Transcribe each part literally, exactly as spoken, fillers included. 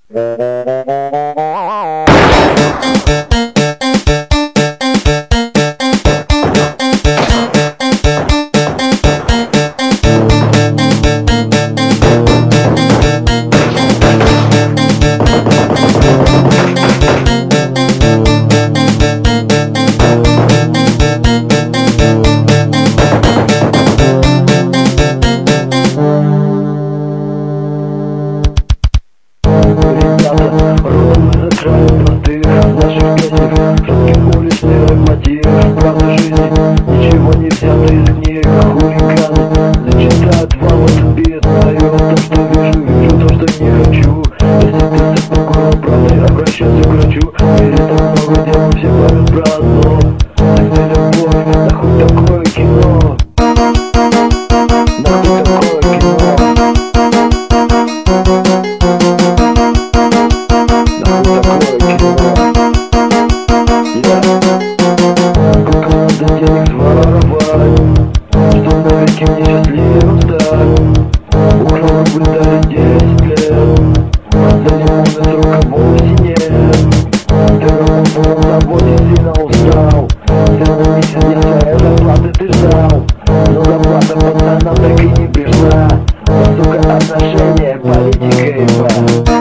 Ничего не взято из книг, хулиганы зачитают вам этот бит. Даю то, что вижу, вижу то, что не хочу. Если ты беспокоен правдой, обращайся к врачу. В мире так много дел, все говорят про одно. Ты любовь, нахуй такое кино? Нахуй такое кино? Нахуй такое кино? Сколько надо денег своровать, чтоб навеки мне счастливым стать. Украл выдали десять лет, занимал на срока вовсе нет. Ты работал на заводе, сильно устал. Целый месяц не своей зарплаты ты ждал, но зарплата пацанам так и не пришла. Вот, сука, отношения, политика и ба.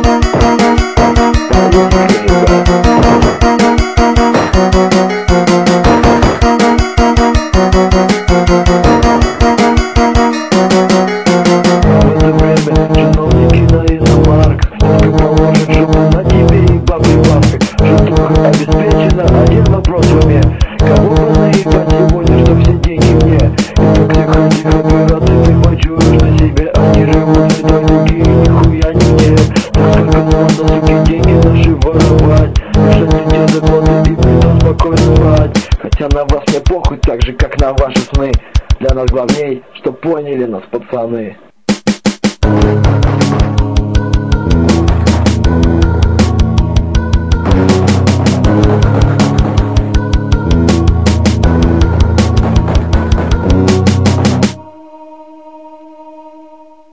Чиновники на иномарках только положат жопу на тебе и бабы в бабках. Житуха обеспечена, один вопрос в уме: кого бы наебать сегодня, что все деньги мне? И как тихо-тихо пираты ты почуешь на себе, они живут в этой дуге и нихуя не мне. Так сколько надо, суки, деньги наши воровать, решать эти законы и притом спокойно спать. Хотя на вас мне похуй, так же как на ваши сны. Для нас главней, что поняли нас пацаны.